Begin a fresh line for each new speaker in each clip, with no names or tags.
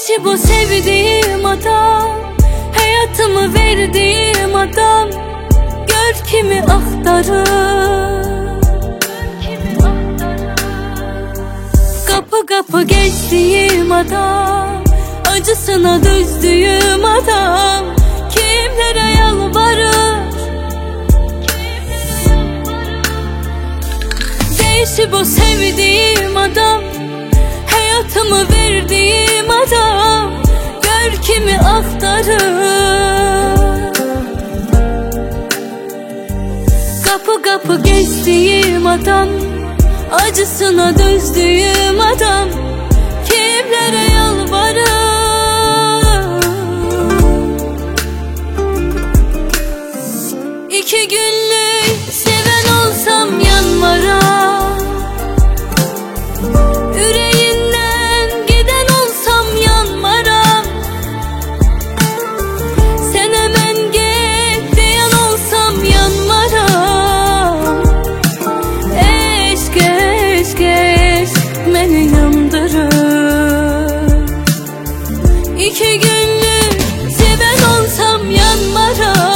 Değişi bu sevdiğim adam, hayatımı verdiğim adam. Gör kimi aktarır, kapı kapı geçtiğim adam, acısına düzdüğüm adam. Kimlere yalvarır, değişi bu sevdiğim adam, hayatımı verdiğim adam. Gör kimi aktarır, kapı kapı geçtiğim adam, acısına düzdüğüm adam. Kimlere yalvarır. İki günlük seven olsam yanmaram, yüreğinden giden olsam yanmaram. Sen hemen git diyen olsam yanmaram. Eşk eşk eşk beni yandırır. İki günlük seven olsam yanmaram,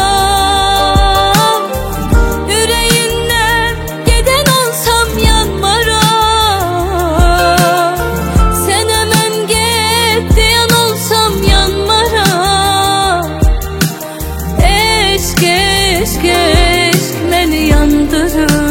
beni yandırır.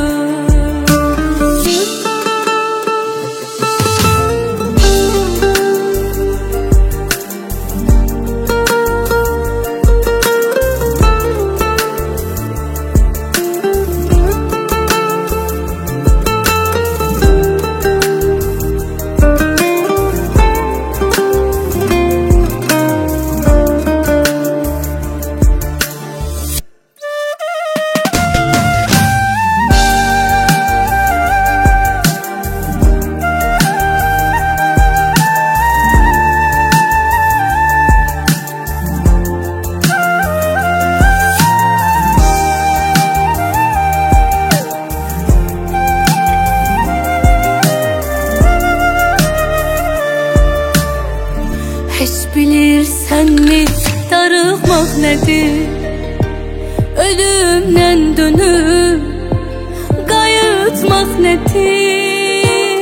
Hiç bilirsen mi darılmak nedir? Ölümden dönüp kayıtmak nedir?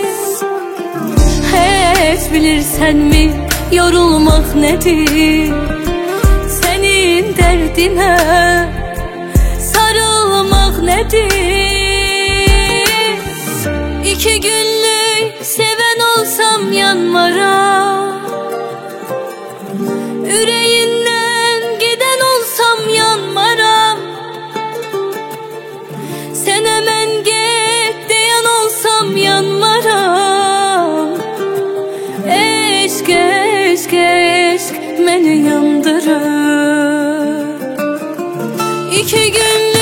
Hiç bilirsen mi yorulmak nedir? Senin derdine sarılmak nedir? İki günlük seven olsam yanmaram, yüreğinden giden olsam yanmaram. Sen hemen git diyen olsam yanmaram. Eşk eşk eşk beni yandırır. İki gün